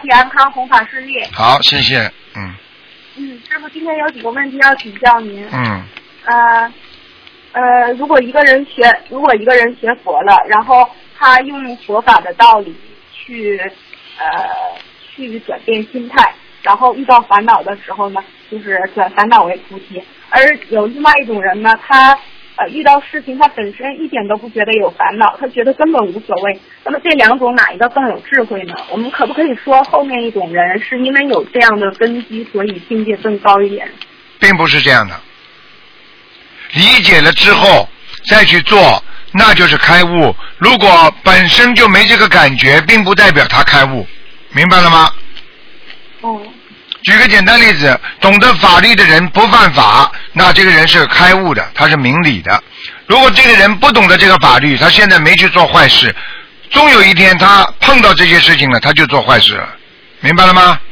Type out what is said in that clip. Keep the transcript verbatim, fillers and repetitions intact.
体安康，弘法顺利。 好，谢谢。嗯。 嗯，师傅，今天有几个问题要请教您。 嗯。 呃呃，如果一个人学，如果一个人学佛了，然后他用佛法的道理去呃去转变心态，然后遇到烦恼的时候呢，就是转烦恼为菩提。而有另外一种人呢，他呃遇到事情他本身一点都不觉得有烦恼，他觉得根本无所谓。那么这两种哪一个更有智慧呢？我们可不可以说后面一种人是因为有这样的根基，所以境界更高一点？ 并不是这样的。理解了之后再去做，那就是开悟。如果本身就没这个感觉，并不代表他开悟，明白了吗？ 哦。 举个简单例子，懂得法律的人不犯法，那这个人是开悟的，他是明理的。如果这个人不懂得这个法律，他现在没去做坏事，终有一天他碰到这些事情了，他就做坏事了，明白了吗？